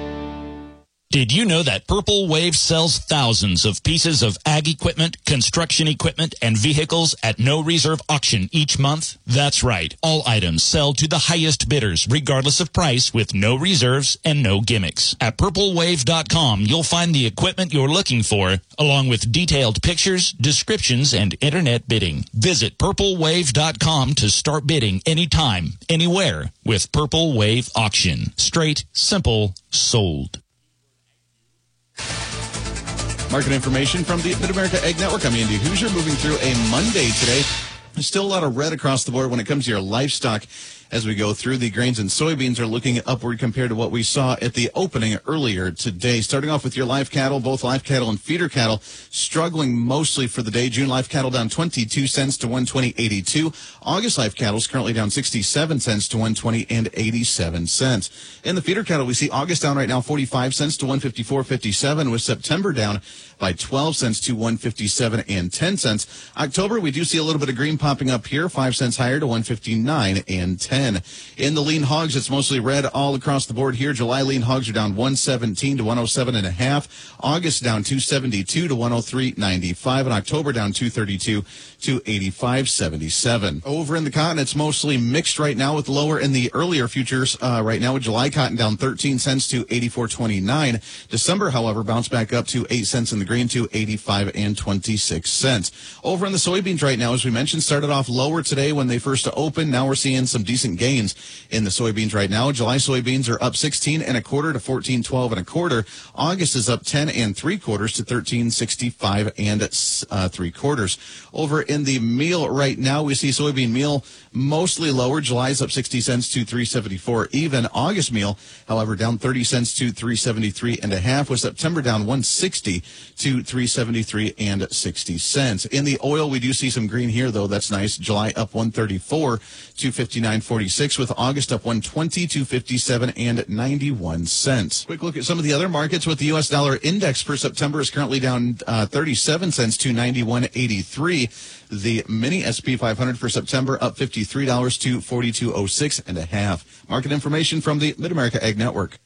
Did you know that Purple Wave sells thousands of pieces of ag equipment, construction equipment, and vehicles at no reserve auction each month? That's right. All items sell to the highest bidders, regardless of price, with no reserves and no gimmicks. At purplewave.com, you'll find the equipment you're looking for, along with detailed pictures, descriptions, and internet bidding. Visit purplewave.com to start bidding anytime, anywhere with Purple Wave Auction. Straight, simple, sold. Market information from the Mid-America Egg Network. I'm Andy Hoosier, moving through a Monday today. There's still a lot of red across the board when it comes to your livestock. As we go through, the grains and soybeans are looking upward compared to what we saw at the opening earlier today. Starting off with your live cattle, both live cattle and feeder cattle struggling mostly for the day. June live cattle down 22 cents to 120.82. August live cattle is currently down 67 cents to 120.87 cents. In the feeder cattle, we see August down right now 45 cents to 154.57, with September down by 12 cents to 157.10 cents. October, we do see a little bit of green popping up here, 5 cents higher to 159.10. In the lean hogs, it's mostly red all across the board here. July lean hogs are down 117 to 107.5. August down 272 to 103.95, and October down 232 to 85.77. Over in the cotton, it's mostly mixed right now, with lower in the earlier futures right now, with July cotton down 13 cents to 84.29. December, however, bounced back up to 8 cents in the green to 85.26 cents. Over in the soybeans right now, as we mentioned, started off lower today when they first opened. Now we're seeing some decent gains in the soybeans right now. July soybeans are up 16 1/4 to 14.12 1/4. August is up 10 3/4 to 13.65 3/4. Over in the meal right now, we see soybean meal mostly lower. July is up 60 cents to 3.74 even. August meal, however, down 30 cents to 3.73.5, with September down 1.60 to 3.73.60 cents. In the oil, we do see some green here, though. That's nice. July up 1.34 to 59.40. $2.46, with August up 120 to 57.91 cents. Quick look at some of the other markets. With the U.S. dollar index for September is currently down 37 cents to 91.83. The mini SP 500 for September up $53 to 42.06 and a half. Market information from the Mid-America Ag Network.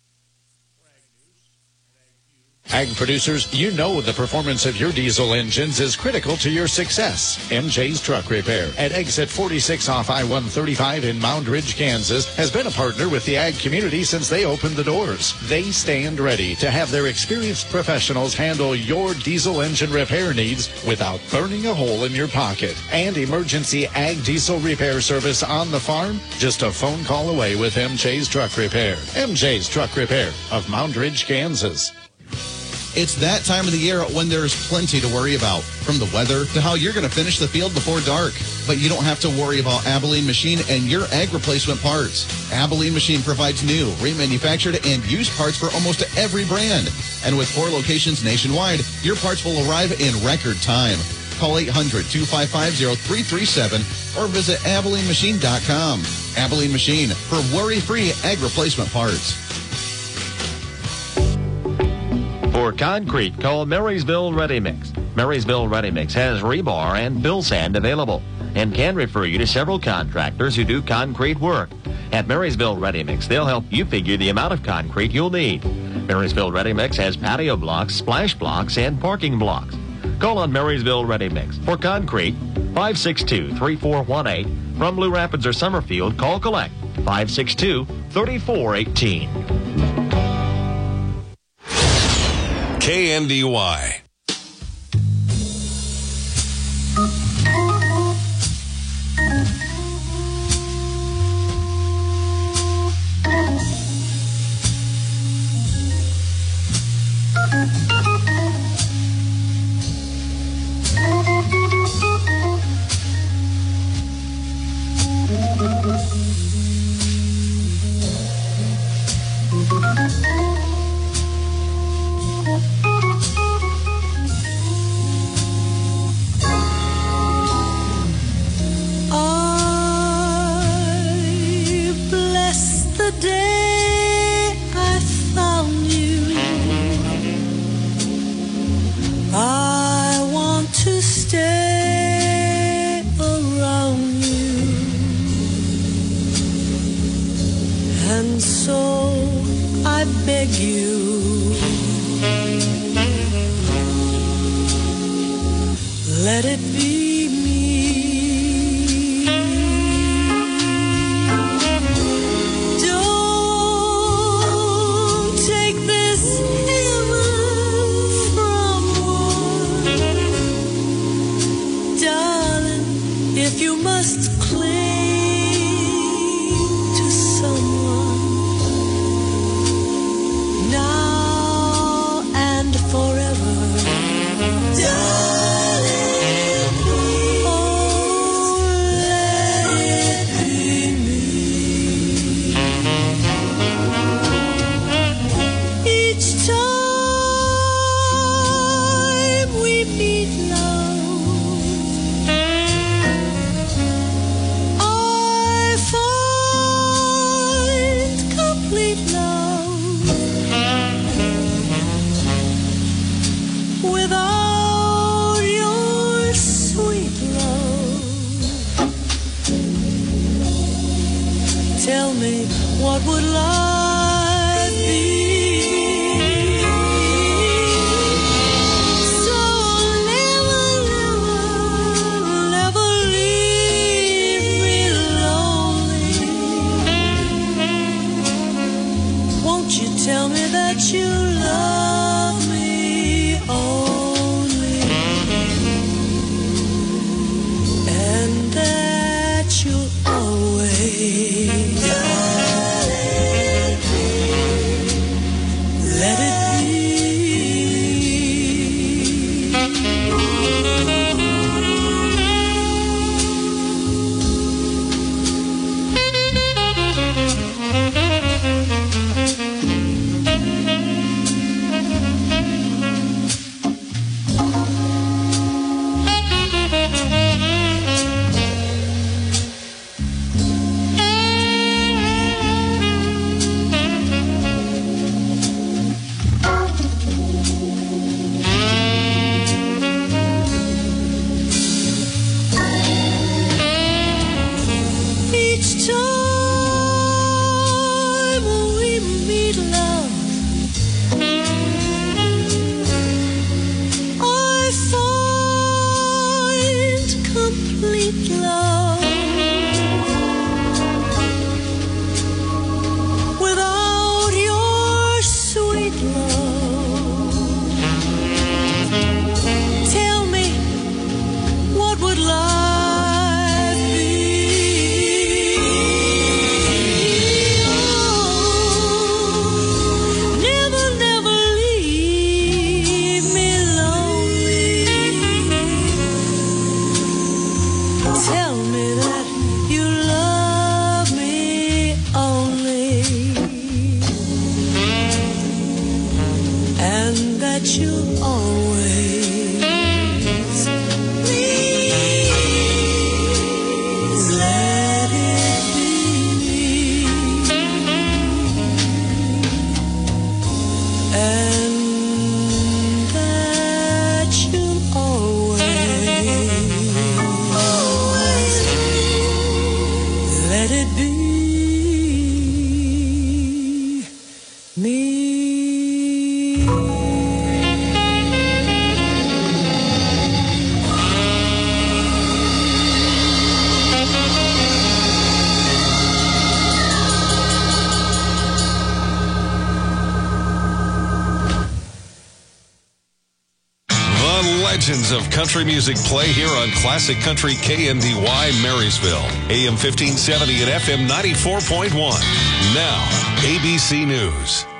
Ag producers, you know the performance of your diesel engines is critical to your success. MJ's Truck Repair at exit 46 off I-135 in Mound Ridge, Kansas, has been a partner with the ag community since they opened the doors. They stand ready to have their experienced professionals handle your diesel engine repair needs without burning a hole in your pocket. And emergency ag diesel repair service on the farm, just a phone call away with MJ's Truck Repair. MJ's Truck Repair of Mound Ridge, Kansas. It's that time of the year when there's plenty to worry about, from the weather to how you're going to finish the field before dark. But you don't have to worry about Abilene Machine and your ag replacement parts. Abilene Machine provides new, remanufactured, and used parts for almost every brand. And with 4 locations nationwide, your parts will arrive in record time. Call 800-255-0337 or visit AbileneMachine.com. Abilene Machine for worry-free ag replacement parts. For concrete, call Marysville Ready Mix. Marysville Ready Mix has rebar and fill sand available and can refer you to several contractors who do concrete work. At Marysville Ready Mix, they'll help you figure the amount of concrete you'll need. Marysville Ready Mix has patio blocks, splash blocks, and parking blocks. Call on Marysville Ready Mix for concrete, 562-3418. From Blue Rapids or Summerfield, call collect 562-3418. KNDY. each time we meet, love, I find complete love without your sweet love. Tell me, what would life be? Oh, never, never leave me lonely. Tell me that you love me only, and that you always, please let it be me, and that you always let it be me. The legends of country music play here on Classic Country KNDY Marysville, AM 1570 and FM 94.1. Now, ABC News.